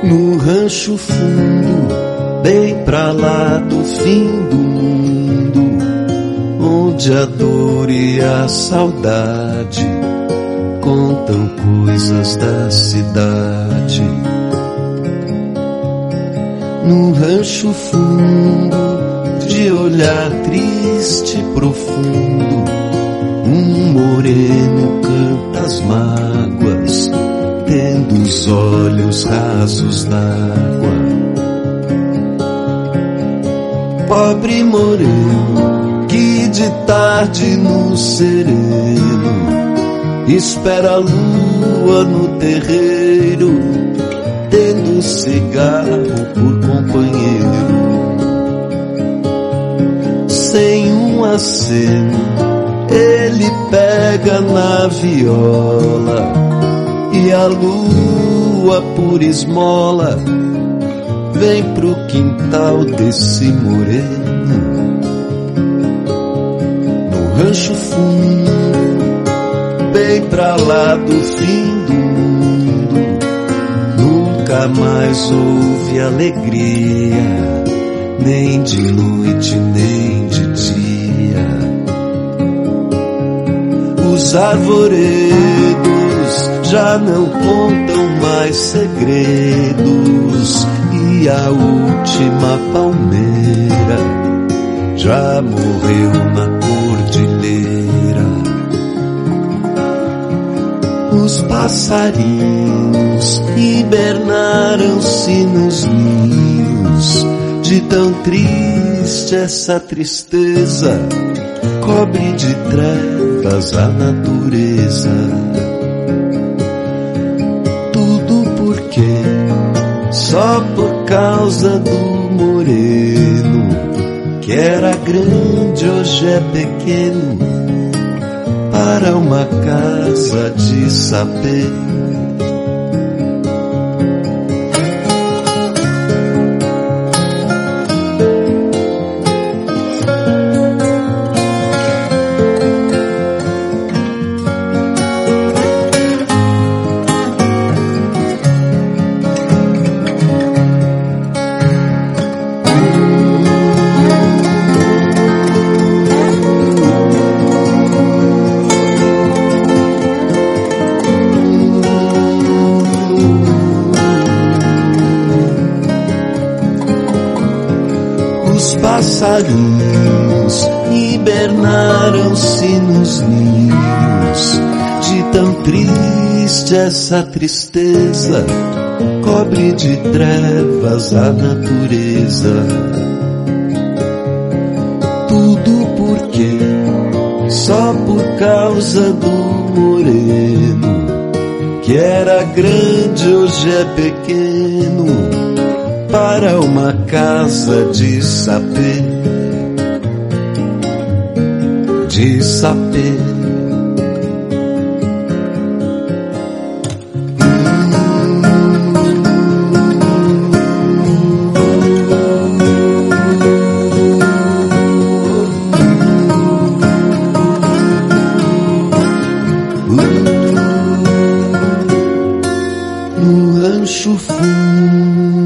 No rancho fundo, bem pra lá do fim do mundo, onde a dor e a saudade contam coisas da cidade. No rancho fundo, de olhar triste e profundo, um moreno canta as mágoas, tendo os olhos rasos d'água. Pobre moreno, que de tarde no sereno espera a lua no terreiro, tendo cigarro por companheiro. Sem um aceno, ele pega na viola, e a lua por esmola vem pro quintal desse moreno. No rancho fundo, bem pra lá do fim do mundo, nunca mais houve alegria, nem de noite nem de dia. Os arvoredos já não contam mais segredos, e a última palmeira já morreu na cordilheira. Os passarinhos hibernaram-se nos ninhos, de tão triste essa tristeza cobre de trevas a natureza. Só por causa do moreno, que era grande, hoje é pequeno, para uma casa de saber. Passarinhos hibernaram-se nos ninhos, de tão triste essa tristeza cobre de trevas a natureza. Tudo porque só por causa do moreno, que era grande, hoje é pequeno, para uma casa de sapê, de sapê. No rancho fundo,